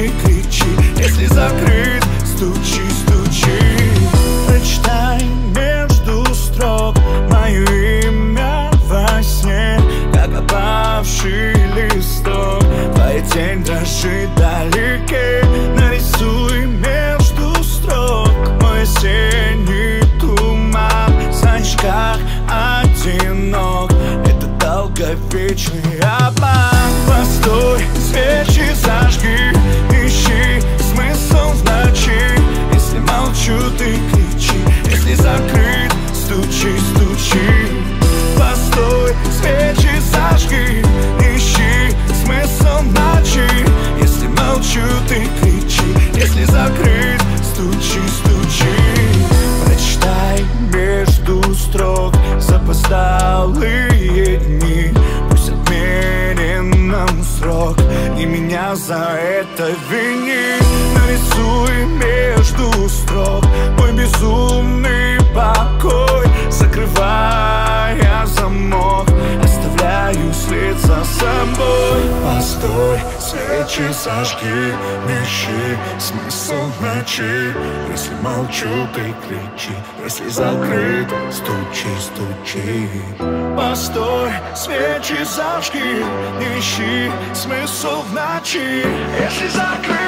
ты кричи. Если закрыт, стучи, стучи. Прочитай между строк мое имя во сне, как опавший листок. Твоя тень дрожит вдалеке. Нарисуй между строк мой осенний туман. Знаешь, как одинок этот долговечный обман. Постой, свечи зажги, ищи смысл в ночи. Если молчу, ты кричи. Если закрыт, стучи, стучи. Постой, свечи зажги, ищи смысл в ночи. Если молчу, ты кричи. Если закрыт, стучи, стучи. Прочитай между строк запоздалые дни. Пусть отменен нам срок, и меня за это вини. Нарисуй между строк мой безумный покой, закрывая замок, оставляю след за собой. Постой, свечи зажги, ищи смысл в ночи. Если молчу, ты кричи. Если закрыт, стучи, стучи. Постой, свечи зажги, ищи смысл в ночи. Если закрыт,